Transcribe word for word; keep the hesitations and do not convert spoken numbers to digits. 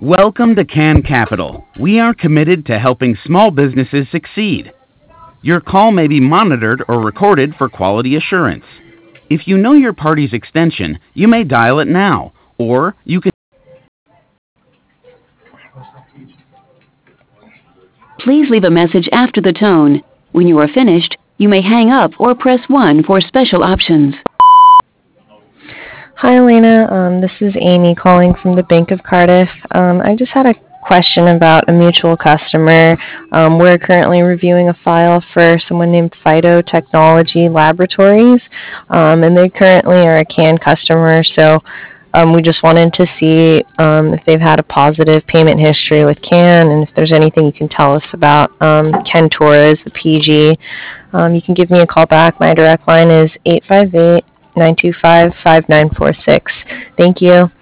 Welcome to Can Capital. We are committed to helping small businesses succeed. Your call may be monitored or recorded for quality assurance. If you know your party's extension, you may dial it now, or you can. Please leave a message after the tone. When you are finished, you may hang up or press one for special options. Hi, Elena. Um, this is Amy calling from the Bank of Cardiff. Um, I just had a question about a mutual customer. Um, we're currently reviewing a file for someone named Phyto Technology Laboratories, um, and they currently are a CAN customer. So um, we just wanted to see um, if they've had a positive payment history with CAN, and if there's anything you can tell us about um, Kentor as the P G. Um, you can give me a call back. My direct line is eight five eight, nine two five, five nine four six. Thank you.